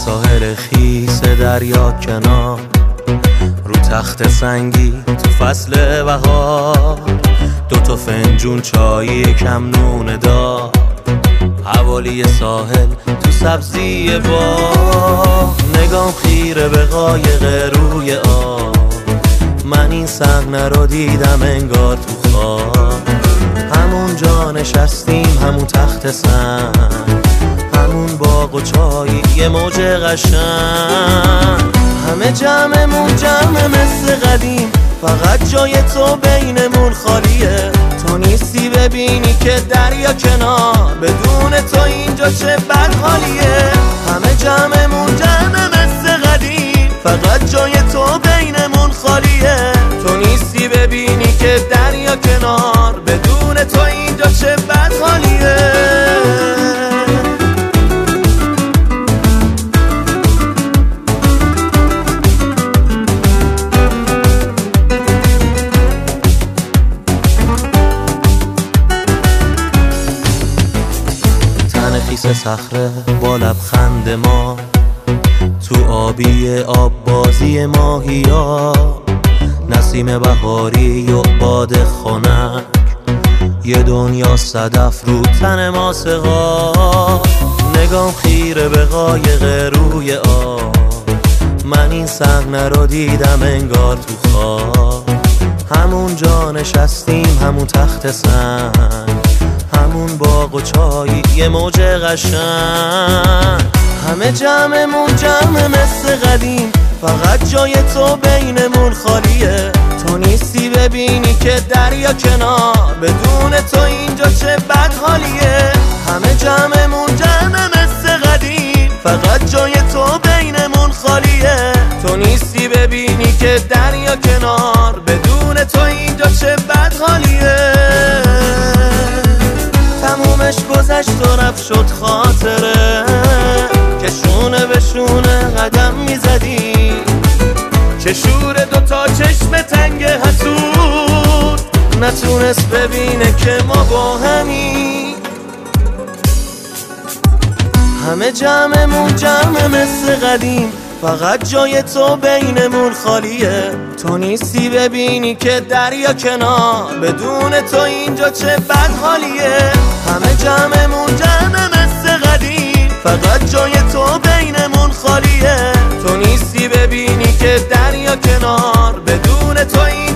ساحل خیس دریا کنار، رو تخت سنگی تو فصل بهار، 2 فنجون چایی کم نون دار، حوالی ساحل تو سبزی باغ، نگام خیره به قایق روی آب. من این صحنه رو دیدم انگار تو خواب، همون جا نشستیم همون تخت سنگ، همون باغ و چایی یه موج قشنگ، همه جمعمون جمع مثل قدیم، فقط جای تو بینمون خالیه. تو نیستی ببینی که دریا کنار، بدون تو اینجا چه بد حالیه. همه جمعمون جمع مثل قدیم، فقط جای تو بینمون خالیه. تو نیستی ببینی که دریا کنار، بدون تو اینجا چه بد حالیه. خیس صخره با لبخند ما، تو آبی آب بازی ماهیا، نسیم بهاری و باد خنک، یه دنیا صدف رو تن ما سقا. نگام خیره به قایق روی آب، من این صحنه رو دیدم انگار تو خواب، همون جا نشستیم همون تخت سنگ، همون باغ و چایی یه موج قشنگ، همه جمعمون جمع مثل قدیم، فقط جای تو بینمون خالیه. تو نیستی ببینی که دریا کنار، بدون تو اینجا چه بد حالیه. همه جمعمون جمع مثل قدیم، فقط جای تو بینمون خالیه. تو نیستی ببینی که دریا کنار، بدون تو اینجا چه بد حالیه. تمومش گذشت و رفت شد خاطره، که شونه به شونه قدم میزدی، چه شور 2 چشم تنگ حسود نتونست ببینه که ما با همی. همه جمعمون جمع مثل قدیم، فقط جای تو بینمون خالیه. تو نیستی ببینی که دریا کنار، بدون تو اینجا چه بد حالیه. همه جمعمون جمع مثل قدیم، فقط جای تو بینمون خالیه. تو نیستی ببینی که دریا کنار، بدون تو